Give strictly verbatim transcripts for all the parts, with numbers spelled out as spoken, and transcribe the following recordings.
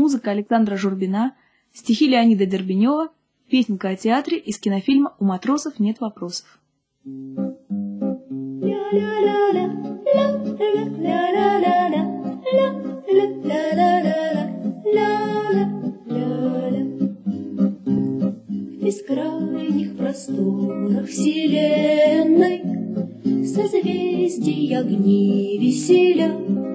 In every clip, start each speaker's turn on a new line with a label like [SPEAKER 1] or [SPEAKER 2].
[SPEAKER 1] Музыка Александра Журбина, стихи Леонида Дербенева, песенка о театре из кинофильма «У матросов нет вопросов».
[SPEAKER 2] В бескрайних просторах вселенной созвездий огни веселя,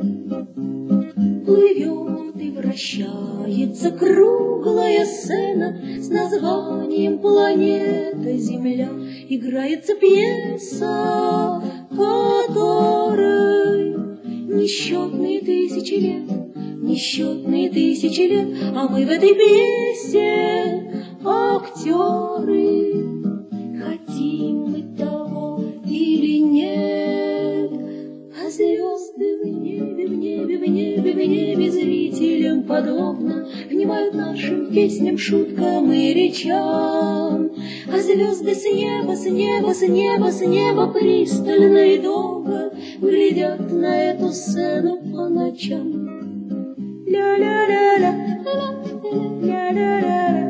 [SPEAKER 2] плывет и вращается круглая сцена с названием «Планета Земля». Играется пьеса, которой несчетные тысячи лет, несчетные тысячи лет, а мы в этой пьесе актеры. Хотим мы того или нет, а звезды в небе, в небе, в небе, в небе зрителям подобно внимают нашим песням, шуткам и речам. А звезды с неба, с неба, с неба, с неба пристально и долго глядят на эту сцену по ночам. Ля-ля-ля-ля, ля-ля-ля-ля.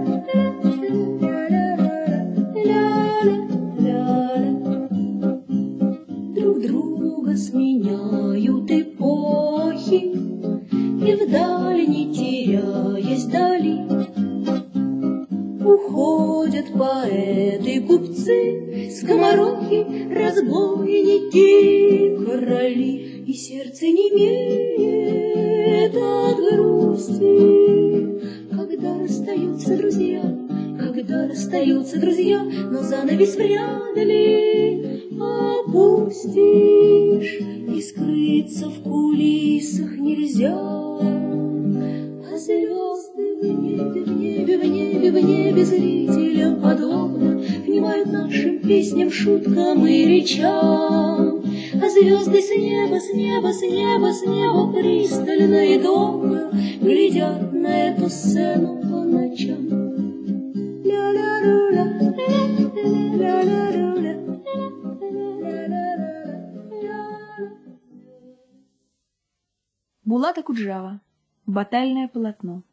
[SPEAKER 2] Сменяют эпохи, и вдаль, не теряясь дали, уходят поэты, купцы, скоморохи, разбойники, короли, и сердце немеет от грусти, когда расстаются друзья, когда расстаются друзья, но занавес вряд ли опустишь, и скрыться в кулисах нельзя. А звезды в небе, в небе, в небе, в небе зрителям подобно внимают нашим песням, шуткам и речам. А звезды с неба, с неба, с неба, с неба пристально и долго глядят на эту сцену по ночам. Ля-ля-ля-ля, ля-ля-ля-ля.
[SPEAKER 1] Булат Акуджава. Батальное полотно.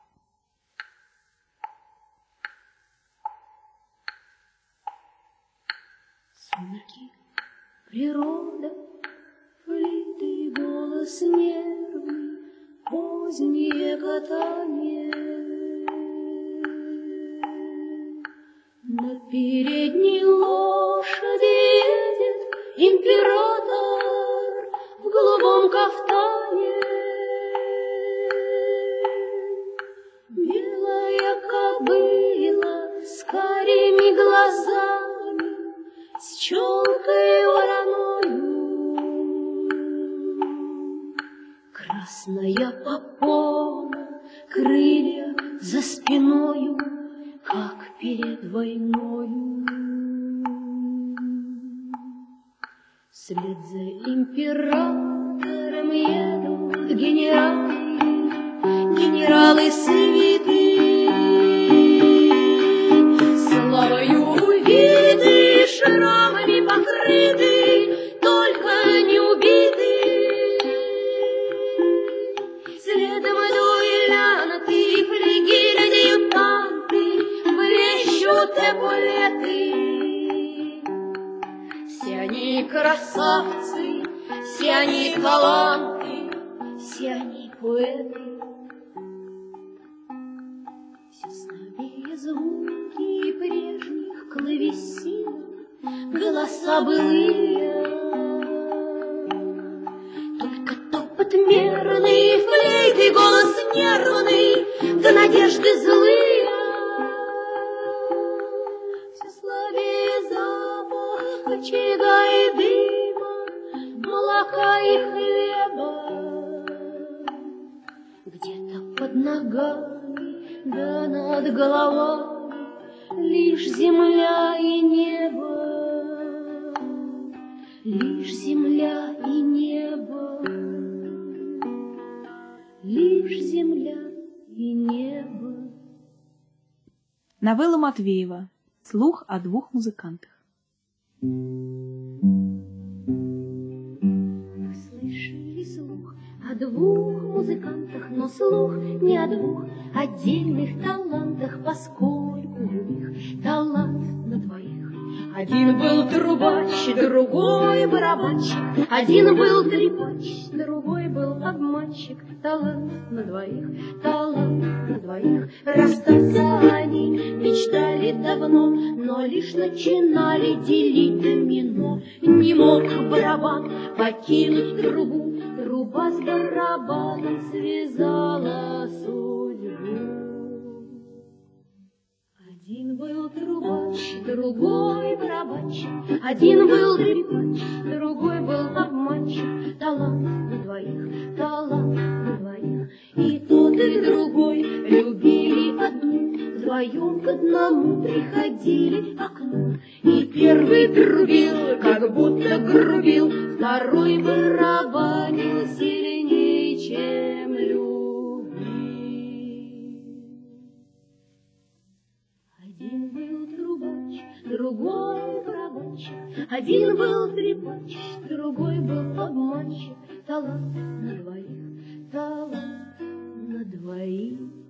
[SPEAKER 2] Сумерки, природа, флейты, голос нервный, позднее катание. На передней лошади едет император в голубом кафтане. Белая кобыла с карими глазами, с челкой вороною, красная попона, крылья за спиною, как перед войною. Вслед за императором едут генералы, генералы свиты, славою увиты, шрамами покрыты, только не убиты. Следом дуэлянты, флигель-адъютанты, блещут эполеты. Все они красавцы, все они таланты, все они поэты. Все слабее звуки прежних клавесинов, голоса былые, только топот мерный, флейты, голос нервный, да надежды злые. Все слабее запах очага и дыма, молока и хлеба, где-то под ногами, да над головами лишь земля и небо, лишь земля и небо, лишь земля и небо.
[SPEAKER 1] Новелла Матвеева. Слух о двух музыкантах.
[SPEAKER 2] Слышали слух о двух музыкантах, но слух не о двух отдельных талантах, поскольку у них талант на двоих. Один был трубач, другой барабанщик, один был трепач, другой был обманщик. Талант на двоих, талант на двоих. Расстаться они мечтали давно, но лишь начинали делить домино. Не мог барабан покинуть трубу, труба с барабаном связала судьбу. Один был трубач, другой барабанщик, один был трепач, другой был обманщик. Талант на двоих, талант на двоих. И тот, и другой любили одну, вдвоем к одному приходили к окну. И первый трубил, как будто грубил, второй барабанил сильнее, чем любил. Один был трубач, другой барабанщик, один был трепач, другой был обманщик. Талант на двоих, талант на двоих.